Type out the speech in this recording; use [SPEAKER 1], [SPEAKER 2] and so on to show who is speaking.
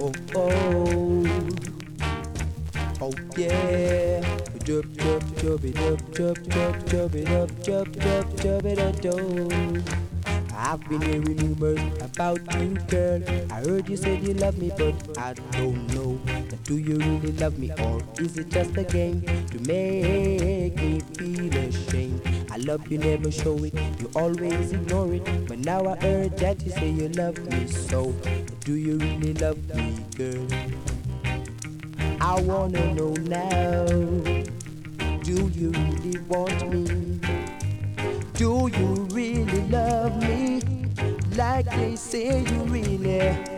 [SPEAKER 1] Oh, oh, oh yeah. Jump, jump, jump it up, jump, jump, jump it up, jump, jump, jump it up, jump. I've been hearing rumors about you, girl. I heard you said you love me, but I don't know. Do you really love me, or is it just a game to make me feel ashamed? I love you, never show it, you always ignore it. But now I heard that you say you love me, so do you really love me, girl? I wanna know now. Do you really want me? Do you really love me? Like they say you really